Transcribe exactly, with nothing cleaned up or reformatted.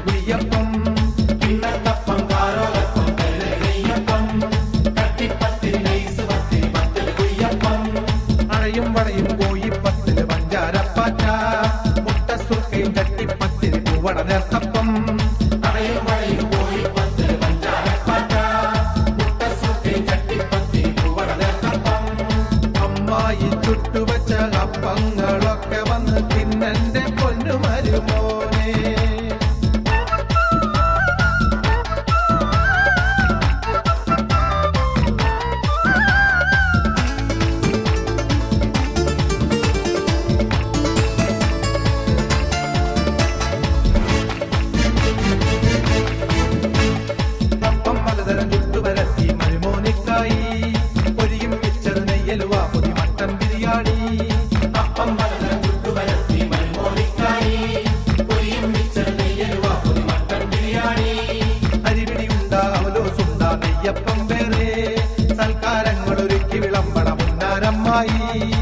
കുയ്യപ്പം കിണ്ണത്തപ്പം കാരോലപ്പം നെയ്യപ്പം കട്ടിപ്പത്തിരി nice പത്തിരി പത്തൽ കുയ്യപ്പം അഴയും വളയും കോയിപ്പത്തില് പഞ്ചാരപ്പാറ്റ മുട്ട സുർക്കയും ചട്ടിപ്പത്തിരി പൂവട നേർത്തപ്പം അഴയും വളയും കോയിപ്പത്തില് പഞ്ചാരപ്പാറ്റ മുട്ട സുർക്കയും ചട്ടിപ്പത്തിരി പൂവട നേർത്തപ്പം അമ്മായി ചുട്ടുവച്ച അപ്പങ്ങളൊക്കെ വന്ന് തിന്നെന്റെ പൊന്നു മരുമോനെ അപ്പം പലതരം ചുട്ടുവരത്തി മരുമോനിക്കായി പൊരിയും മിച്ചർ നെയ്യലുവ പൊതി മട്ടൻ ബിരിയാണി അപ്പം പലതരം ചുട്ടുവരത്തി മരുമോനിക്കായി പൊരിയും മിച്ചർ നെയ്യലുവ പൊതി മട്ടൻ ബിരിയാണി അരിപിടിയുണ്ട അവലോസുണ്ട നെയ്യപ്പം വേറെ സൽക്കാരങ്ങൾ ഒരുക്കി വിളമ്പണ മുന്നാരമ്മായി